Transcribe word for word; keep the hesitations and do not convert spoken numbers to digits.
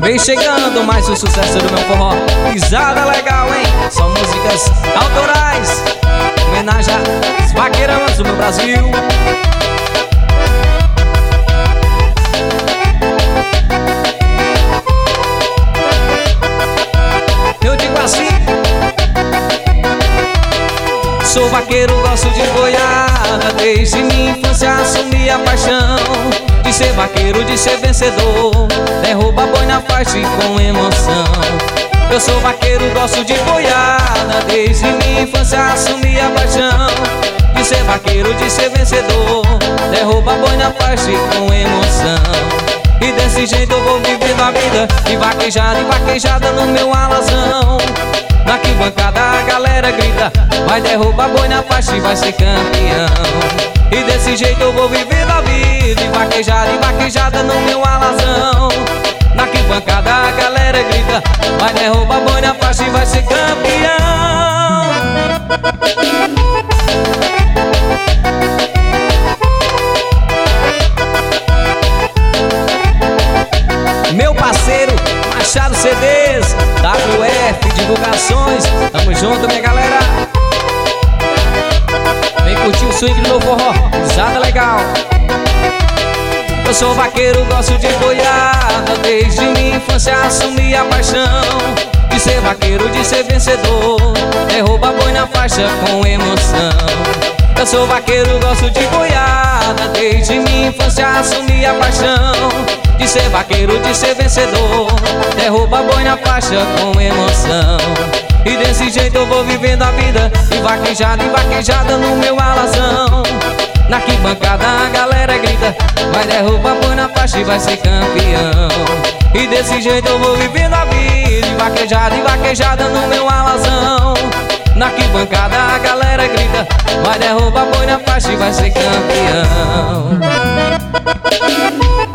Vem chegando mais um sucesso do meu forró. Pisada legal, hein? São músicas autorais, homenagem às vaqueiras do meu Brasil. Eu digo assim: sou vaqueiro, gosto de boiada. Desde minha infância assumi a paixão de ser vaqueiro, de ser vencedor. Derruba boi na faixa e com emoção. Eu sou vaqueiro, gosto de boiada. Desde minha infância assumi a paixão de ser vaqueiro, de ser vencedor. Derruba boi na faixa e com emoção. E desse jeito eu vou vivendo a vida, de vaquejada em vaquejada no meu alazão. Na arquibancada a galera grita: vai derrubar boi na faixa e vai ser campeão. E desse jeito eu vou vivendo a vida, de vaquejada em vaquejada no meu alazão. Na arquibancada a galera grita: vai derrubar boi na faixa e vai ser campeão. Meu parceiro Machado C Ds, W F Divulgações, tamo junto, minha galera. Vem curtir o swing do meu forró, pisada legal. Eu sou vaqueiro, gosto de boiada. Desde minha infância assumi a paixão de ser vaqueiro, de ser vencedor. Derruba boi na faixa com emoção. Eu sou vaqueiro, gosto de boiada. Desde minha infância assumi a paixão de ser vaqueiro, de ser vencedor. Derruba boi na faixa com emoção. E desse jeito eu vou vivendo a vida, de vaquejada em vaquejada no meu alazão. Na arquibancada a galera grita: vai derrubar boi na faixa e vai ser campeão. E desse jeito eu vou vivendo a vida, de vaquejada em vaquejada no meu alazão. Na arquibancada a galera grita: vai derrubar boi na faixa e vai ser campeão.